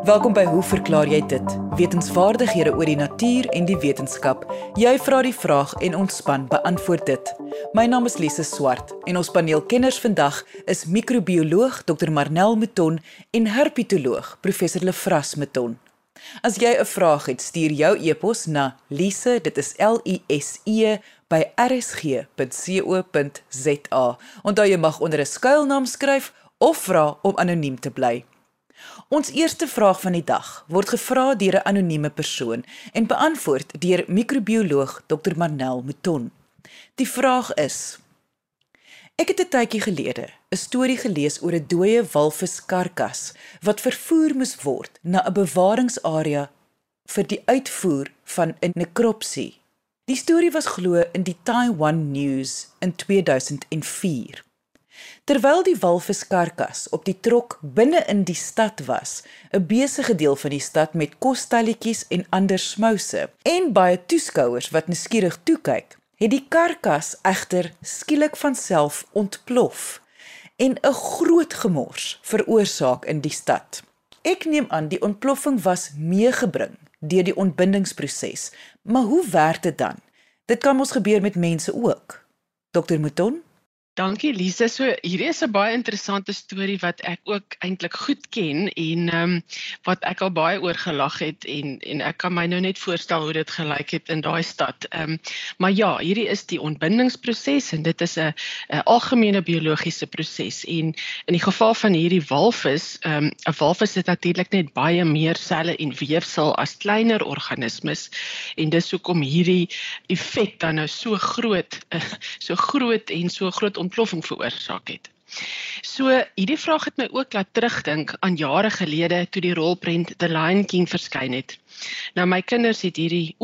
Welkom by Hoe verklaar jy dit? Wetenskapwaardighede oor die natuur en die wetenskap. Jy vra die vraag en ons span beantwoord dit. My naam is Lise Swart en ons paneelkenners vandag is microbioloog Dr. Marnel Mouton en herpetoloog Professor Lefras Mouton. As jy 'n vraag het, stuur jou e-pos na lise, dit is LISE by rsg.co.za. Onthou jy mag onder 'n skuilnaam skryf of vra om anoniem te bly. Ons eerste vraag van die dag word gevra deur 'n anonieme persoon en beantwoord deur microbioloog Dr. Marnel Mouton. Die vraag is: Ek het 'n tydjie gelede 'n storie gelees oor 'n dooie walviskarkas wat vervoer moes word na 'n bewaringsarea vir die uitvoer van 'n nekropsie. Die storie was glo in die Taiwan News in 2004. Terwyl die walviskarkas op die trok binne in die stad was, 'n besige deel van die stad met kostalletjies en ander smouse, en baie toeskouers wat nuuskierig toe kyk, het die karkas egter skielik van self ontplof en 'n groot gemors veroorsaak in die stad. Ek neem aan die ontploffing was meegebring deur die ontbindingsproses, maar hoe werk dit dan? Dit kan mos gebeur met mense ook. Dr. Mouton? Dankie Lise, so hierdie is 'n baie interessante storie wat ek ook eintlik goed ken en wat ek al baie oor gelag het en ek kan my nou net voorstel hoe dit gelyk het in daai stad. Maar ja, hierdie is die ontbindingsproses en dit is 'n algemene biologiese proses en in die geval van hierdie walvis, 'n walvis het natuurlik net baie meer selle en weefsel as kleiner organismes en dis hoekom hierdie effek dan nou so groot en so groot ontploffing veroorsaak het. So, hierdie vraag het my ook laat terugdink aan jare gelede toe die rolprent The Lion King verskyn het. Nou, my kinders het hierdie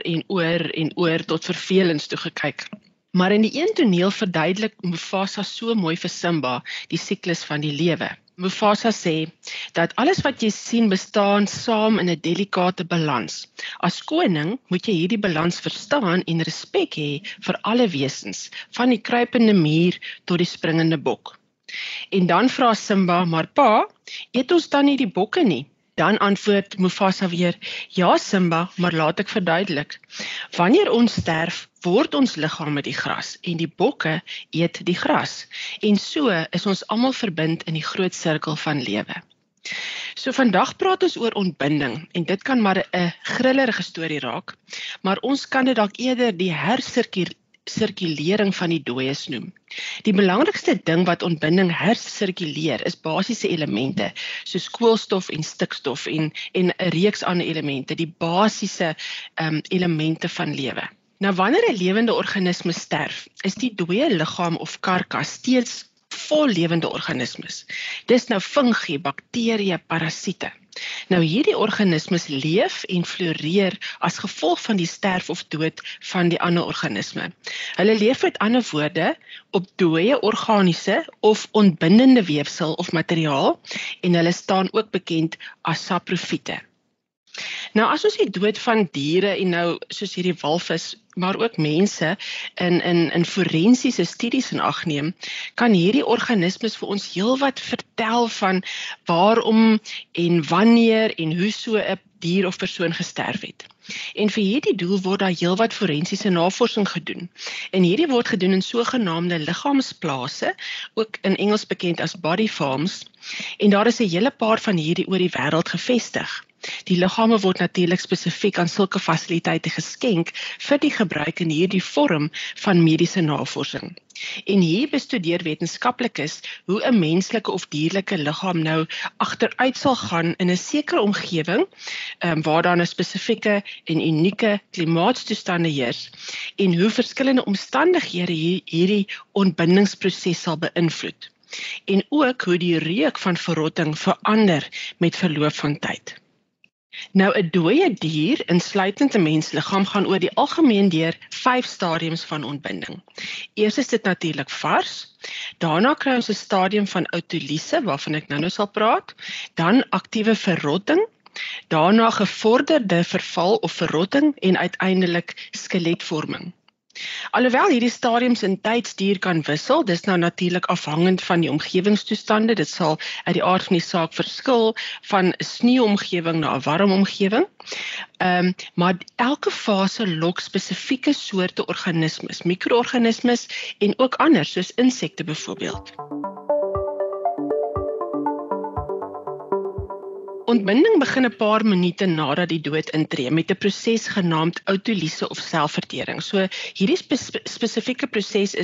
oor tot vervelings toe gekyk. Maar in die een toneel verduidelik Mufasa so mooi vir Simba die siklus van die lewe. Mufasa sê dat alles wat jy sien bestaan saam in 'n delikate balans. As koning moet jy hierdie balans verstaan en respek hê vir alle wesens, van die kruipende mier tot die springende bok. En dan vra Simba, maar pa, eet ons dan nie die bokke nie? Dan antwoord Mufasa weer, ja Simba, maar laat ek verduidelik. Wanneer ons sterf, word ons liggame die gras en die bokke eet die gras. En so is ons almal verbind in die groot sirkel van lewe. So vandag praat ons oor ontbinding en dit kan maar 'n grillerige storie raak, maar ons kan dit dalk eerder die hersirkulering van die dooies noem. Die belangrikste ding wat ontbinding hersirkuleer is basiese elemente, soos koolstof en stikstof en 'n reeks ander elemente, die basiese elemente van lewe. Nou wanneer 'n lewende organisme sterf, is die dooie liggaam of karkas steeds vol lewende organismes. Dis nou fungi, bakterieë, parasiete. Nou hierdie organismes leef en floreer as gevolg van die sterf of dood van die ander organisme. Hulle leef met ander woorde op dooie organiese of ontbindende weefsel of materiaal en hulle staan ook bekend as saprofiete. Nou as ons die dood van diere en nou soos hierdie walvis, maar ook mense in forensiese studies in ag neem, kan hierdie organismes vir ons heelwat vertel van waarom en wanneer en hoe so 'n dier of persoon gesterf het. En vir hierdie doel word daar heelwat forensiese navorsing gedoen. En hierdie word gedoen in sogenaamde liggaamsplase, ook in Engels bekend as body farms, en daar is 'n hele paar van hierdie oor die wêreld gevestig. Die liggame word natuurlik spesifiek aan sulke fasiliteite geskenk vir die gebruik in hierdie vorm van mediese navorsing. En hier bestudeer wetenskaplikes hoe 'n menslike of dierlike liggaam nou agteruit sal gaan in 'n sekere omgewing waar daar 'n spesifieke en unieke klimaatstoestande heers en hoe verskillende omstandighede hierdie ontbindingsproses sal beïnvloed. En ook hoe die reuk van verrotting verander met verloop van tyd. Nou 'n dooie dier, insluitend 'n mensliggaam, gaan oor die algemeen deur 5 stadiums van ontbinding. Eers is dit natuurlik vars, daarna kry ons 'n stadium van autolyse waarvan ek nou sal praat, dan aktiewe verrotting, daarna gevorderde verval of verrotting en uiteindelik skeletvorming. Alhoewel hierdie stadiums in tydsduur kan wissel, dis nou natuurlik afhangend van die omgewingstoestande. Dit sal uit die aard van die saak verskil van 'n sneeuomgewing na 'n warm omgewing. Maar elke fase lok spesifieke soorte organismes, mikroorganismes en ook ander soos insekte byvoorbeeld. Ontbinding begin 'n paar minute nadat die dood intree met 'n proses genaamd autolyse of selfvertering. So hierdie spesifieke proses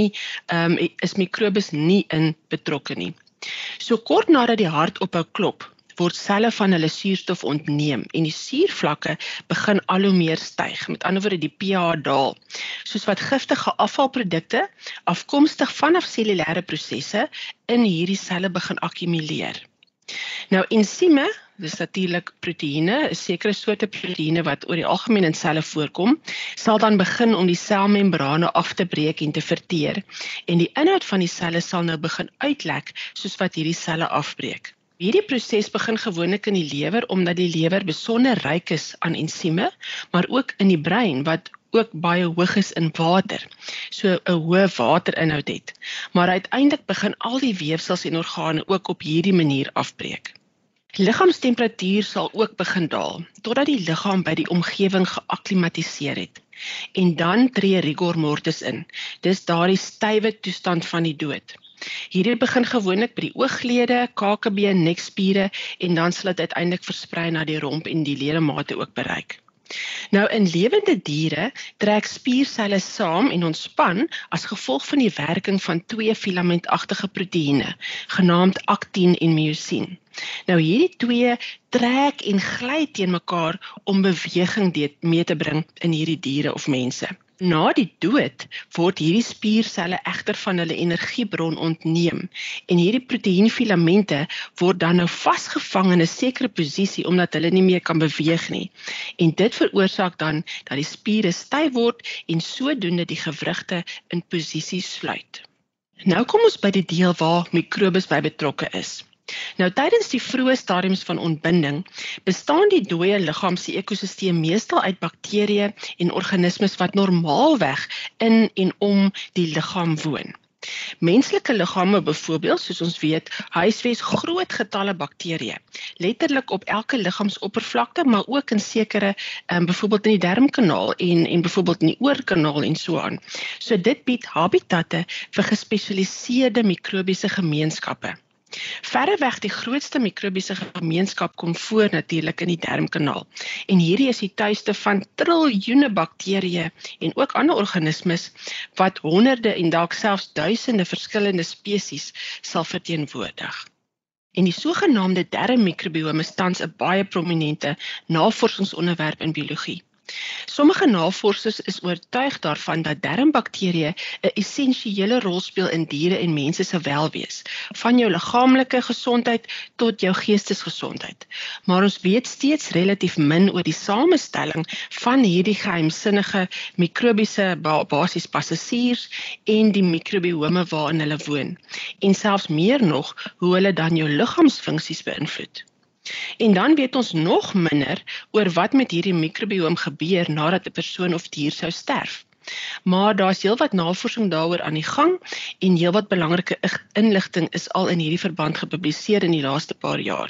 is mikrobes nie in betrokke nie. So kort nadat die hart ophou klop, word selle van hulle suurstof ontneem en die suurvlakke begin al hoe meer styg. Met ander woorde, die pH daal, soos wat giftige afvalprodukte afkomstig vanaf cellulêre prosesse in hierdie selle begin akkumuleer. Nou ensieme, dis natuurlik proteïene, 'n sekere soorte proteïene wat oor die algemeen in selle voorkom, sal dan begin om die selmembrane af te breek en te verteer. En die inhoud van die selle sal nou begin uitlek soos wat hierdie selle afbreek. Hierdie proses begin gewoonlik in die lewer omdat die lewer besonder ryk is aan ensieme, maar ook in die brein wat ook baie hoog is in water, so 'n hoë waterinhoud het. Maar uiteindelik begin al die weefsels en organe ook op hierdie manier afbreek. Liggaamstemperatuur sal ook begin daal, totdat die liggaam by die omgewing geakklimatiseer het. En dan tree rigor mortis in, dis daardie stywe toestand van die dood. Hierdie begin gewoonlik by die ooglede, kakebeen, nekspiere en dan sal dit uiteindelik versprei na die romp en die ledemate ook bereik. Nou in lewende diere trek spierselle saam en ontspan as gevolg van die werking van twee filamentagtige proteïene, genaamd aktien en myosien. Nou hierdie twee trek en gly teen mekaar om beweging mee te bring in hierdie diere of mense. Na die dood word hierdie spierselle egter van hulle energiebron ontneem en hierdie proteïenfilamente word dan nou vasgevang in 'n sekere posisie omdat hulle nie meer kan beweeg nie. En dit veroorsaak dan dat die spiere styf word en sodoende die gewrigte in posisie sluit. Nou kom ons by die deel waar mikrobes by betrokke is. Nou tydens die vroeë stadiums van ontbinding bestaan die dooie liggaam se ekosisteem meestal uit bakterieë en organismes wat normaalweg in en om die liggaam woon. Menslike liggame byvoorbeeld, soos ons weet, huisves groot getalle bakterieë, letterlik op elke liggaamsoppervlakte, maar ook in sekere, byvoorbeeld in die darmkanaal en byvoorbeeld in die oorkanaal en so aan. So dit bied habitatte vir gespesialiseerde mikrobiese gemeenskappe. Verreweg die grootste mikrobiese gemeenskap kom voor natuurlik in die darmkanaal. En hierdie is die tuiste van triljoene bakterieë en ook ander organismes wat honderde en dalk selfs duisende verskillende spesies sal verteenwoordig. En die sogenaamde darmmikrobiome is tans 'n baie prominente navorsingsonderwerp in biologie. Sommige navorsers is oortuig daarvan dat darmbakterieë 'n essensiële rol speel in diere en mense se welwees, van jou liggaamlike gesondheid tot jou geestesgesondheid. Maar ons weet steeds relatief min oor die samestelling van hierdie geheimsinnige mikrobiese basies passasiers en die mikrobiome waarin hulle woon, en selfs meer nog hoe hulle dan jou liggaamsfunksies beïnvloed. En dan weet ons nog minder oor wat met hierdie mikrobiom gebeur nadat 'n persoon of dier sou sterf. Maar daar's heelwat navorsing daaroor aan die gang en heelwat belangrike inligting is al in hierdie verband gepubliseer in die laaste paar jaar.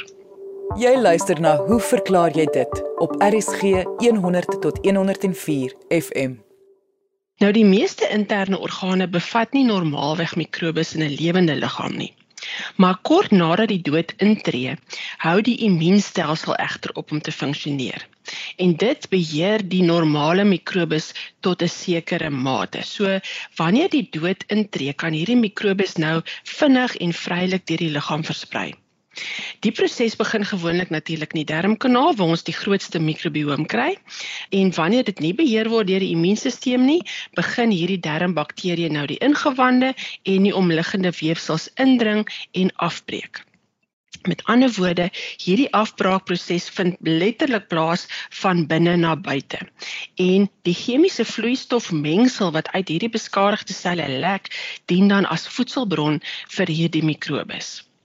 Jy luister na Hoe verklaar jy dit op RSG 100 tot 104 FM. Nou die meeste interne organe bevat nie normaalweg mikrobes in 'n lewende liggaam nie. Maar kort nadat die dood intree, hou die immuunstelsel egter op om te funksioneer. En dit beheer die normale mikrobes tot 'n sekere mate. So, wanneer die dood intree, kan hierdie mikrobes nou vinnig en vrylik deur die liggaam versprei. Die proses begin gewoonlik natuurlik in die darmkanaal waar ons die grootste mikrobiom kry. En wanneer dit nie beheer word deur die immuunstelsel nie, begin hierdie darmbakterieë nou die ingewande en die omliggende weefsels indring en afbreek. Met ander woorde, hierdie afbraakproses vind letterlik plaas van binne na buite. En die chemiese vloeistofmengsel wat uit hierdie beskadigde selle lek, dien dan as voedselbron vir hierdie mikrobes.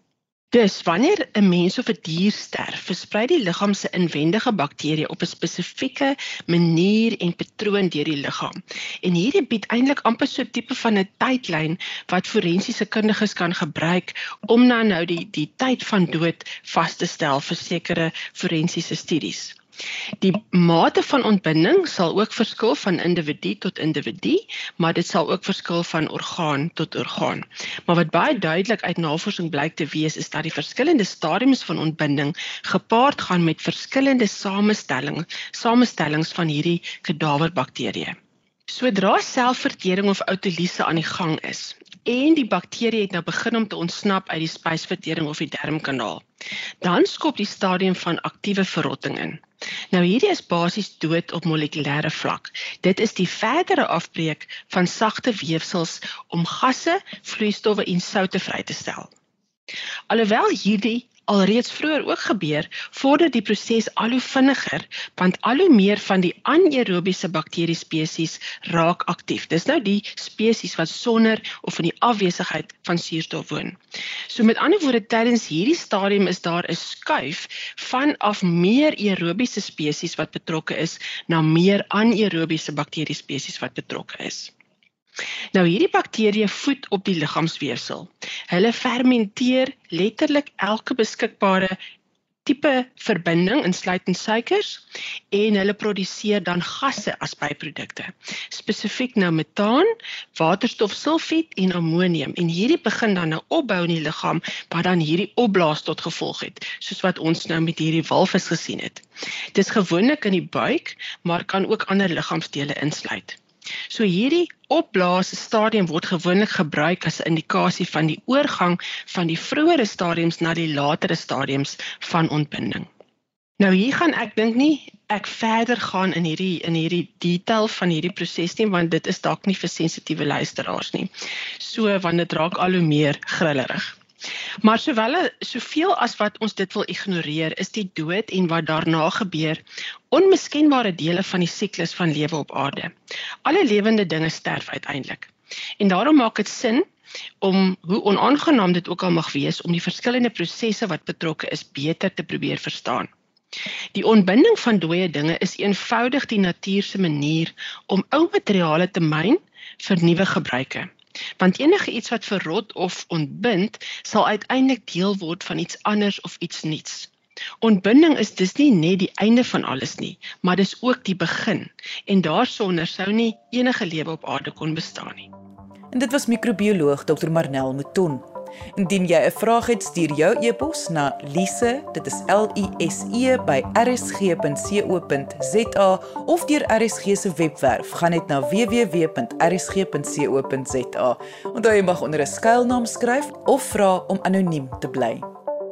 Dus wanneer 'n mens of 'n dier sterf, versprei die liggaam se inwendige bakterieë op 'n spesifieke manier en patroon deur die liggaam. En hierdie bied eintlik amper so 'n tipe van 'n tydlyn wat forensiese kundiges kan gebruik om nou die tyd van dood vas te stel vir sekere forensiese studies. Die mate van ontbinding sal ook verskil van individu tot individu, maar dit sal ook verskil van orgaan tot orgaan. Maar wat baie duidelik uit navorsing blyk te wees, is dat die verskillende stadiums van ontbinding gepaard gaan met verskillende samestellings van hierdie kadaverbakterieë. Sodra selfvertering of autoliese aan die gang is, en die bakterie het nou begin om te ontsnap uit die spysvertering of die darmkanaal, dan skop die stadium van aktiewe verrotting in. Nou hierdie is basies dood op molekulêre vlak. Dit is die verdere afbreek van sagte weefsels om gasse, vloeistowwe en soutte vry te stel. Alhoewel hierdie alreeds vroeër ook gebeur, vorder die proses al hoe vinniger, want al hoe meer van die anaerobiese bakteriespesies raak aktief. Dis nou die spesies wat sonder of in die afwesigheid van suurstof woon. So met ander woorde, tydens hierdie stadium is daar 'n skuif vanaf meer aerobiese spesies wat betrokke is, na meer anaerobiese bakteriespesies wat betrokke is. Nou hierdie bakterieë voed op die liggaamsweefsel. Hulle fermenteer letterlik elke beskikbare tipe verbinding, insluitend suikers, en hulle produseer dan gasse as byprodukte. Spesifiek nou metaan, waterstofsulfied en ammonium. En hierdie begin dan nou opbou in die liggaam, wat dan hierdie opblaas tot gevolg het, soos wat ons nou met hierdie walvis gesien het. Dit is gewoonlik in die buik, maar kan ook ander liggaamsdele insluit. So hierdie opblaas stadium word gewoonlik gebruik as 'n indikasie van die oorgang van die vroeëre stadiums na die latere stadiums van ontbinding. Nou hier gaan ek dink nie ek verder gaan in hierdie detail van hierdie proses nie, want dit is dalk nie vir sensitiewe luisteraars nie. So want dit raak al hoe meer grillerig. Maar soveel as wat ons dit wil ignoreer, is die dood en wat daarna gebeur onmiskenbare dele van die siklus van lewe op aarde. Alle lewende dinge sterf uiteindelik. En daarom maak dit sin om, hoe onaangenaam dit ook al mag wees, om die verskillende prosesse wat betrokke is beter te probeer verstaan. Die ontbinding van dooie dinge is eenvoudig die natuur se manier om ou materiale te myn vir nuwe gebruike. Want enige iets wat verrot of ontbind, sal uiteindelik deel word van iets anders of iets nuuts. Ontbinding is dus nie net die einde van alles nie, maar dis ook die begin. En daarsonder sou nie enige lewe op aarde kon bestaan nie. En dit was microbioloog Dr. Marnel Mouton. Indien jy 'n vraag het, stuur jou e-pos na lise, dit is LISE by rsg.co.za of deur RSG se webwerf, gaan net na www.rsg.co.za. Onthou jy mag onder 'n skuilnaam skryf of vra om anoniem te bly.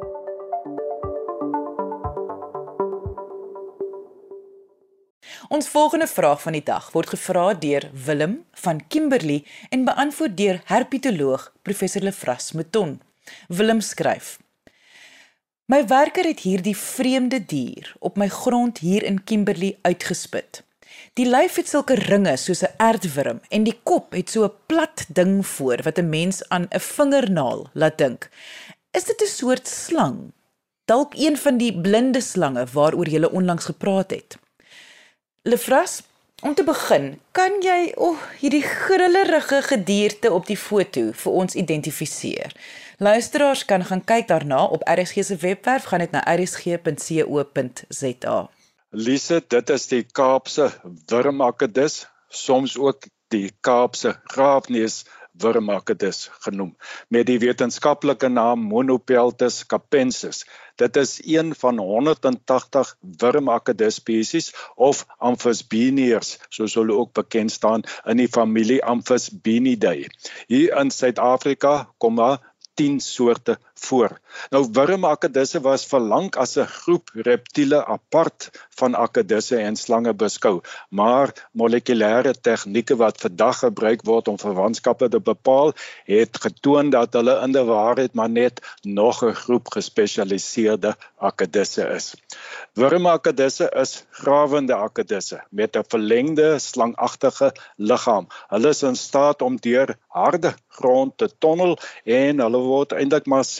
Ons volgende vraag van die dag word gevra deur Willem van Kimberley en beantwoord deur herpetoloog Professor Lefras Mouton. Willem skryf: My werker het hierdie vreemde dier op my grond hier in Kimberley uitgespit. Die lyf het sulke ringe soos 'n aardwurm en die kop het so 'n plat ding voor wat 'n mens aan 'n vingernaal laat dink. Is dit 'n soort slang? Dalk een van die blinde slange waaroor jy onlangs gepraat het. Lefras, om te begin, kan jy hierdie grillerige gedierte op die foto vir ons identifiseer? Luisteraars kan gaan kyk daarna op RSG se webwerf, gaan net na rsg.co.za. Lise, dit is die Kaapse wurmakedus, soms ook die Kaapse graafneus wurmakedus genoem, met die wetenskaplike naam Monopeltis capensis. Dit is een van 180 wurmakedus spesies of Amphisbaeniërs, soos hulle ook bekend staan in die familie Amphisbaenidae. Hier in Suid-Afrika kom daar 10 soorte voor. Nou wurmakedusse was vir lank as 'n groep reptiele apart van akedusse en slange beskou, maar molekulêre tegnieke wat vandag gebruik word om verwantskappe te bepaal, het getoon dat hulle in die waarheid maar net nog 'n groep gespesialiseerde akedusse is. Wurmakedusse is grawende akedusse met 'n verlengde slangagtige liggaam. Hulle is in staat om deur harde grond te tonnel en hulle word eintlik maar self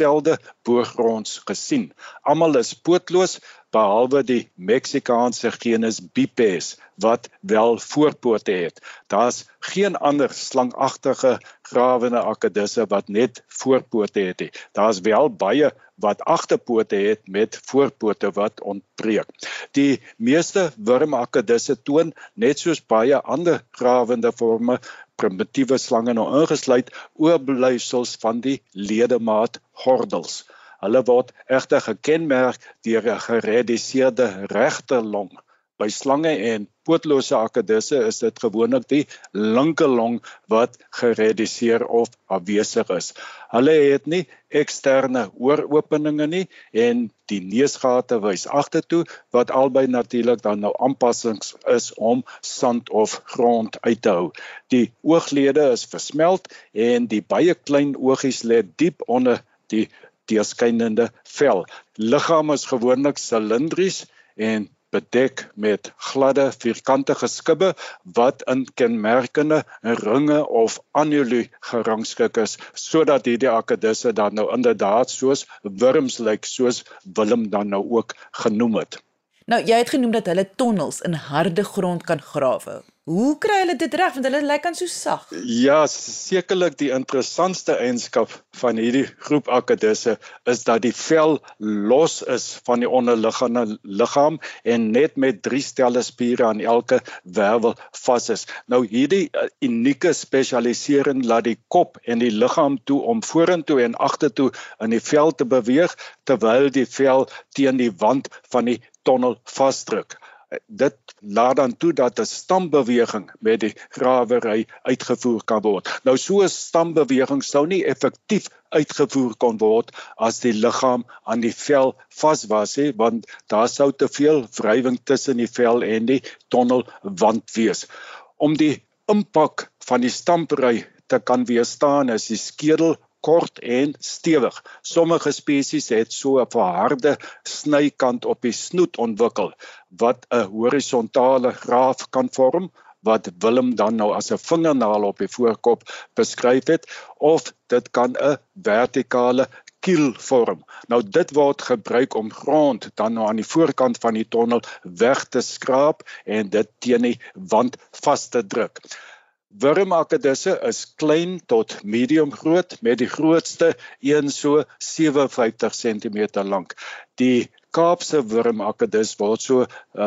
dieselfde boogronds gesien. Almal is pootloos behalwe die Meksikaanse genus Bipes wat wel voorpote het. Daar's geen ander slangagtige grawende akedisse wat net voorpote het nie. Daar's wel baie wat agterpote het met voorpote wat ontbreek. Die meeste wurmakedisse toon net soos baie ander grawende forme primitiewe slange nou ingesluit oorblyfsels van die ledemaat gordels. Hulle word egter gekenmerk deur 'n gereduseerde regterlong. By slange en pootlose akedisse is dit gewoonlik die linkerlong wat gereduseer of afwesig is. Hulle het nie eksterne ooropeninge nie en die neusgate wys agtertoe wat albei natuurlik dan nou aanpassings is om sand of grond uit te hou. Die ooglede is versmelt en die baie klein oogies lê diep onder die deurskynende vel. Liggaam is gewoonlik silindries en bedek met gladde, vierkantige skubbe wat in kenmerkende ringe of annuli gerangskik is, sodat hierdie akedisse dan nou inderdaad soos wurms lyk, soos Willem dan nou ook genoem het. Nou, jy het genoem dat hulle tonnels in harde grond kan grawe. Hoe kry hulle dit reg, want hulle lyk aan so sag? Ja, sekerlik die interessantste eienskap van hierdie groep akedisse is dat die vel los is van die onderliggende liggaam en net met 3 stelle spiere aan elke wervel vas is. Nou hierdie unieke spesialisering laat die kop en die liggaam toe om vorentoe en agtertoe in die vel te beweeg, terwyl die vel teen die wand van die tonnel vasdruk. Dit laat dan toe dat 'n stambeweging met die grawery uitgevoer kan word. Nou so 'n stambeweging sou nie effektief uitgevoer kon word as die liggaam aan die vel vas was, want daar sou te veel wrywing tussen die vel en die tonnelwand wees. Om die impak van die stampery te kan weerstaan is die skedel kort en stewig. Sommige spesies het so 'n verharde snykant op die snoet ontwikkel wat 'n horisontale graaf kan vorm, wat Willem dan nou as 'n vingernaal op die voorkop beskryf het, of dit kan 'n vertikale kiel vorm. Nou dit word gebruik om grond dan nou aan die voorkant van die tonnel weg te skraap en dit teen die wand vas te druk. Wurmakedisse is klein tot medium groot met die grootste een so 57 cm lank. Die Kaapse wurmakedis word so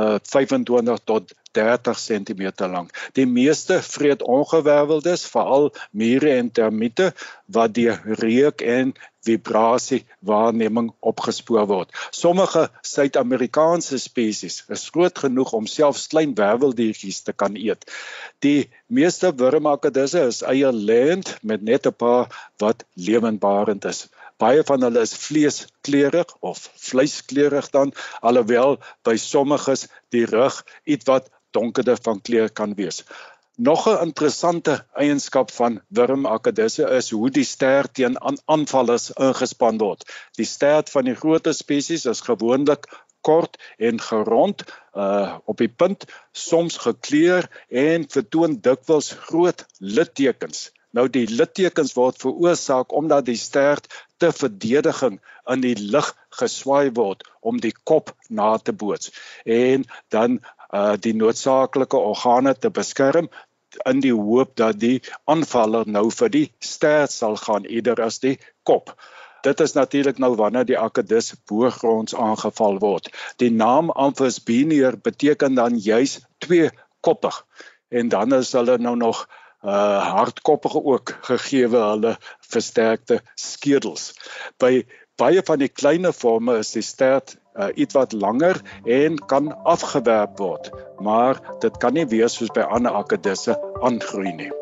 25 tot 30 cm lank. Die meeste vreet ongewerveldes, veral mure en termiete wat deur reuk en vibrasie waarneming opgespoor word. Sommige Suid-Amerikaanse spesies is groot genoeg om selfs klein werveldiertjies te kan eet. Die meeste wurmakedisse is eierlêend met net 'n paar wat lewendbarend is. Baie van hulle is vleeskleurig of vleiskleurig dan, alhoewel by sommiges die rug ietwat donkerder van kleur kan wees. Nog 'n interessante eienskap van wurmakedisse is hoe die stert teen aanvallers ingespan word. Die stert van die groter spesies is gewoonlik kort en gerond op die punt, soms gekleur en vertoon dikwels groot littekens. Nou die littekens word veroorsaak omdat die stert te verdediging in die lug geswaai word om die kop na te boots en dan die noodsaaklike organe te beskerm in die hoop dat die aanvaller nou vir die stert sal gaan eerder as die kop. Dit is natuurlik nou wanneer die akedis boogronds aangeval word. Die naam Amphisbaenier beteken dan juis tweekoppig en dan is hulle nou nog hardkoppige ook gegeewe hulle versterkte skedels. By baie van die kleiner forme is die stert ietwat langer en kan afgewerp word, maar dit kan nie wees soos by ander akedisse aangroei nie.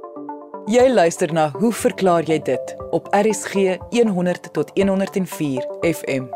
Jy luister na Hoe verklaar jy dit op RSG 100 tot 104 FM.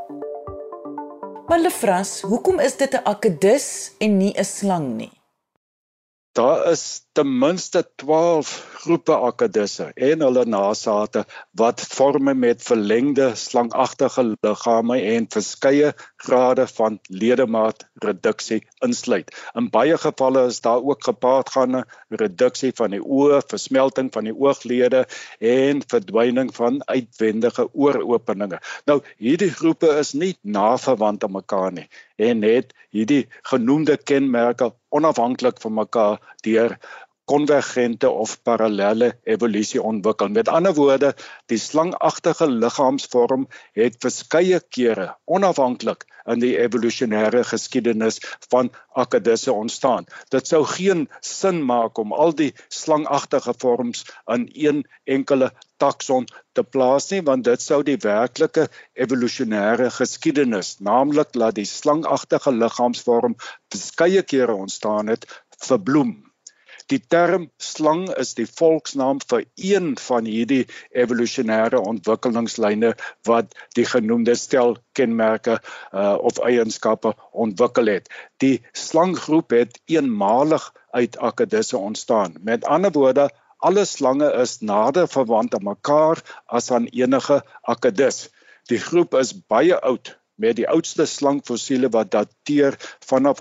Maar Lefras, hoekom is dit 'n akedis en nie 'n slang nie? Daar is ten minste 12 groepe akkedisse en hulle nasate wat vorme met verlengde slangagtige liggame en verskeie grade van ledemaatreduksie insluit. In baie gevalle is daar ook gepaardgaande reduksie van die oë, versmelting van die ooglede en verdwyning van uitwendige ooropeninge. Nou, hierdie groepe is nie naverwant aan mekaar nie en het hierdie genoemde kenmerke onafhanklik van mekaar deur konvergente of parallelle evolusie ontwikkel. Met ander woorde, die slangagtige liggaamsvorm het verskeie kere onafhanklik in die evolusionêre geskiedenis van akkedisse ontstaan. Dit sou geen sin maak om al die slangagtige vorms in een enkele takson te plaas nie, want dit sou die werklike evolusionêre geskiedenis, naamlik dat die slangagtige liggaamsvorm verskeie kere ontstaan het, verbloem. Die term slang is die volksnaam vir een van hierdie evolusionêre ontwikkelingslyne wat die genoemde stel kenmerke of eienskappe ontwikkel het. Die slanggroep het eenmalig uit akkedisse ontstaan. Met ander woorde, alle slange is nader verwant aan mekaar as aan enige akkedis. Die groep is baie oud, met die oudste slangfossiele wat dateer vanaf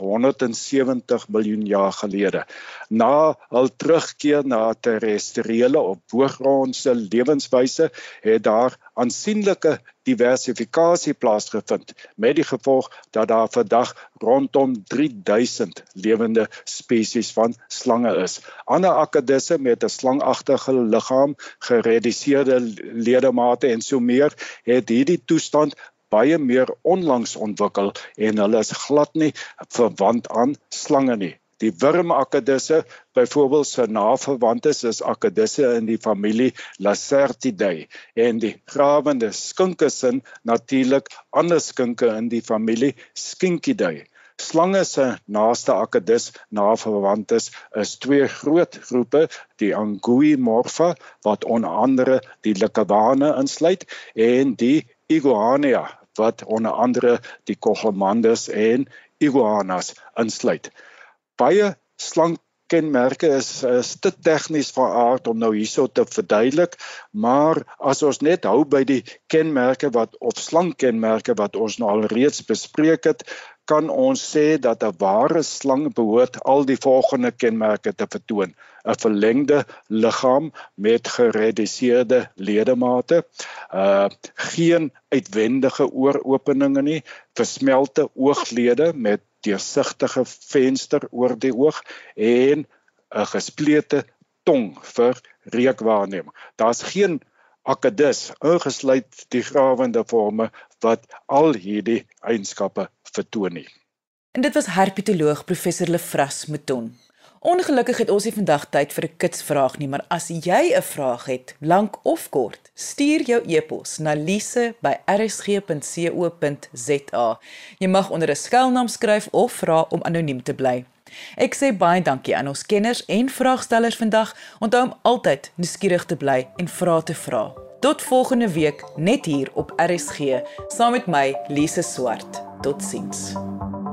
170 miljoen jaar gelede. Na hul terugkeer na terrestriële of boogrondse lewenswyse het daar aansienlike diversifikasie plaasgevind, met die gevolg dat daar vandag rondom 3000 lewende spesies van slange is. Ander akkedisse met 'n slangagtige liggaam, gereduseerde ledemate en so meer, het hierdie toestand baie meer onlangs ontwikkel en hulle is glad nie verwant aan slange nie. Die wurmakkedisse, byvoorbeeld se naverwantes is akkedisse in die familie Lacertidae en die grawende skinkesin natuurlik ander skinke in die familie Skinkidae. Slange se naaste akkedis naverwantes is twee groot groepe, die Anguimorpha wat onder andere die Lycawane insluit en die Iguanea wat onder andere die Cogolmandas en Iguanas insluit. Baie slangkenmerke is te tegnies van aard om nou hierso te verduidelik, maar as ons net hou by die kenmerke of slangkenmerke wat ons nou al reeds bespreek het, kan ons sê dat 'n ware slang behoort al die volgende kenmerke te vertoon. 'n Verlengde liggaam met gereduseerde ledemate, geen uitwendige ooropeninge nie, versmelte ooglede met deursigtige venster oor die oog en 'n gesplete tong vir reukwaarneming. Daar's geen akkedis, ingesluit die grawende forme, wat al hierdie eienskappe vertoon nie. En dit was herpetoloog professor Lefras Mouton. Ongelukkig het ons nie vandag tyd vir 'n kitsvraag nie, maar as jy 'n vraag het, lank of kort, stuur jou e-pos na lise@rsg.co.za. Jy mag onder 'n skuilnaam skryf of vra om anoniem te bly. Ek sê baie dankie aan ons kenners en vraagstellers vandag. Onthou om altyd nuuskierig te bly en vrae te vra. Tot volgende week net hier op RSG saam met my Lise Swart. Totsiens.